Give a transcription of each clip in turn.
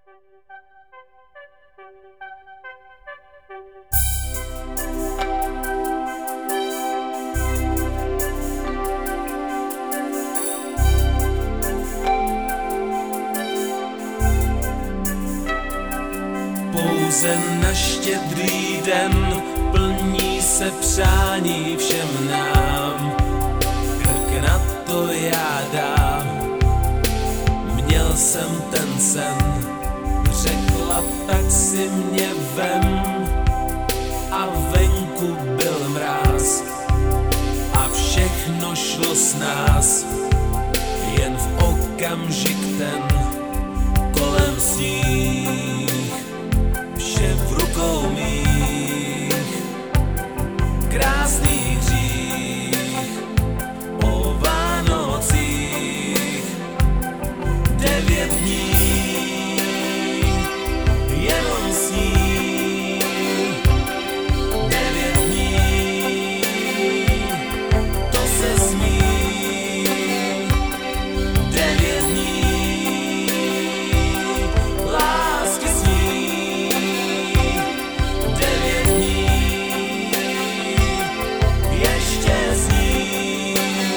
Pouze na Štědrý den plní se přání všem nám. Krk na to já dám. Měl jsem ten sen, řekla tak si mě vem. A venku byl mráz a všechno šlo s nás. Jen v okamžik ten kolem sníh, vše v rukou mých. Krásný hřích o Vánocích, 9 dní jenom sní. 9 dní, to se smí. 9 dní lásky sní. 9 dní ještě sní.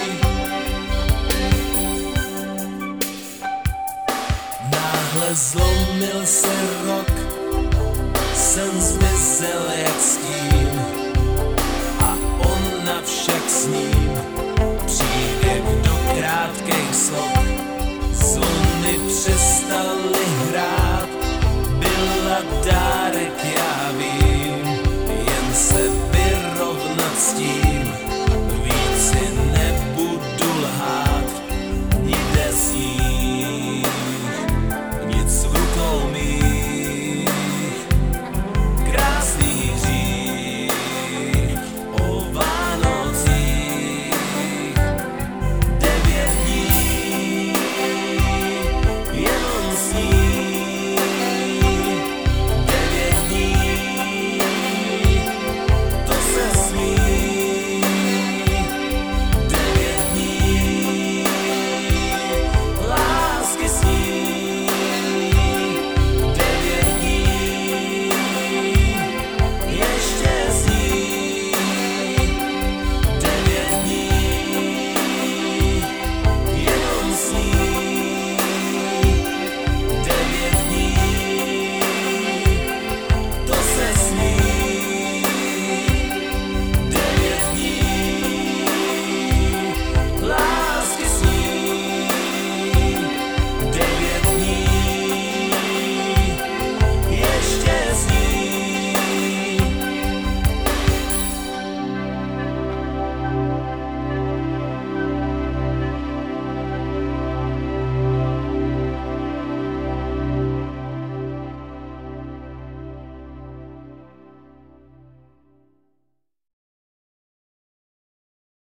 Náhle zlomil se rok, sen zmizel jak stín a ona však s ním. Příběh do krátkých slov, zvony přestaly hrát. Byla dárek, já vím, jen se vyrovnat s tím. Víc si nebudu lhát, jde s ním.